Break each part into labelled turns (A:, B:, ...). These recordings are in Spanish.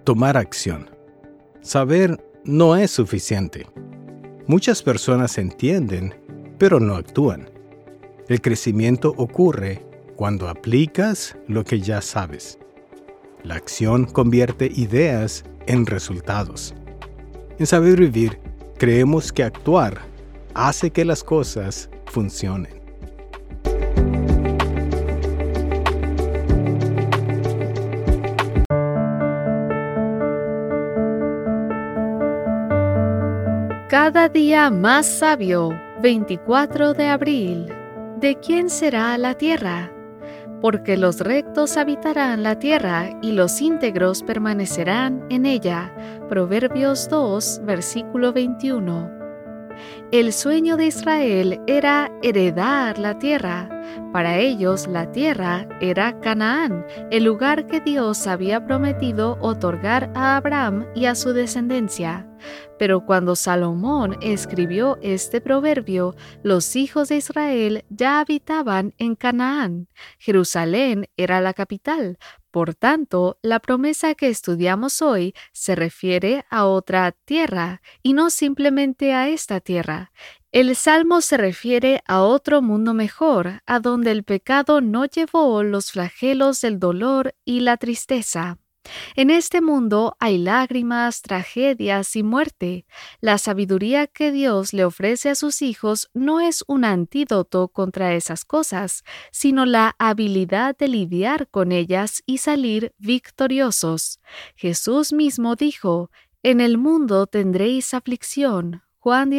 A: Tomar acción. Saber no es suficiente. Muchas personas entienden, pero no actúan. El crecimiento ocurre cuando aplicas lo que ya sabes. La acción convierte ideas en resultados. En Saber Vivir, creemos que actuar hace que las cosas funcionen.
B: Cada día más sabio, 24 de abril. ¿De quién será la tierra? Porque los rectos habitarán la tierra y los íntegros permanecerán en ella. Proverbios 2, versículo 21. El sueño de Israel era heredar la tierra. Para ellos la tierra era Canaán, el lugar que Dios había prometido otorgar a Abraham y a su descendencia. Pero cuando Salomón escribió este proverbio, los hijos de Israel ya habitaban en Canaán. Jerusalén era la capital. Por tanto, la promesa que estudiamos hoy se refiere a otra tierra y no simplemente a esta tierra. El Salmo se refiere a otro mundo mejor, a donde el pecado no llevó los flagelos del dolor y la tristeza. En este mundo hay lágrimas, tragedias y muerte. La sabiduría que Dios le ofrece a sus hijos no es un antídoto contra esas cosas, sino la habilidad de lidiar con ellas y salir victoriosos. Jesús mismo dijo: «En el mundo tendréis aflicción». Juan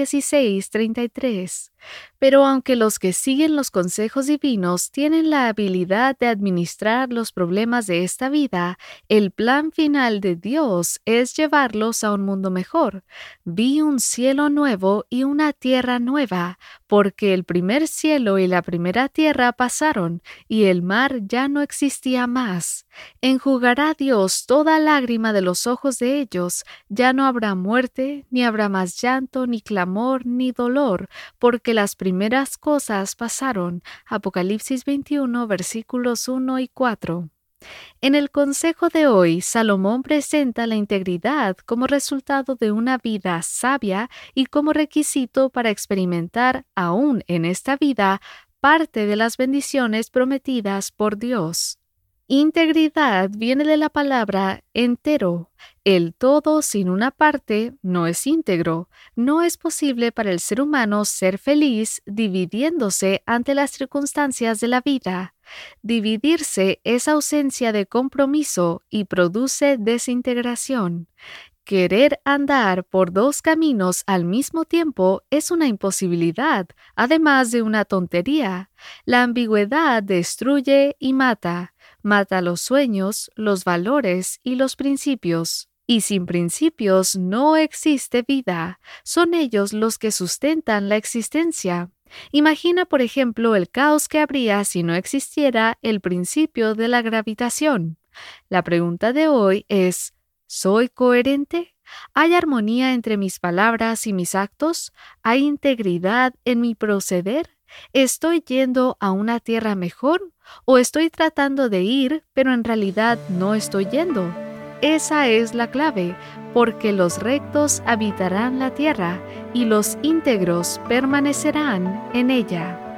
B: 16:33. Pero aunque los que siguen los consejos divinos tienen la habilidad de administrar los problemas de esta vida, el plan final de Dios es llevarlos a un mundo mejor. Vi un cielo nuevo y una tierra nueva, porque el primer cielo y la primera tierra pasaron, y el mar ya no existía más. Enjugará Dios toda lágrima de los ojos de ellos, ya no habrá muerte, ni habrá más llanto, ni clamor, ni dolor, porque las primeras cosas pasaron. Apocalipsis 21, versículos 1 y 4. En el consejo de hoy, Salomón presenta la integridad como resultado de una vida sabia y como requisito para experimentar, aún en esta vida, parte de las bendiciones prometidas por Dios. Integridad viene de la palabra entero. El todo sin una parte no es íntegro. No es posible para el ser humano ser feliz dividiéndose ante las circunstancias de la vida. Dividirse es ausencia de compromiso y produce desintegración. Querer andar por dos caminos al mismo tiempo es una imposibilidad, además de una tontería. La ambigüedad destruye y mata. Mata los sueños, los valores y los principios. Y sin principios no existe vida. Son ellos los que sustentan la existencia. Imagina, por ejemplo, el caos que habría si no existiera el principio de la gravitación. La pregunta de hoy es: ¿soy coherente? ¿Hay armonía entre mis palabras y mis actos? ¿Hay integridad en mi proceder? ¿Estoy yendo a una tierra mejor? ¿O estoy tratando de ir, pero en realidad no estoy yendo? Esa es la clave, porque los rectos habitarán la tierra y los íntegros permanecerán en ella.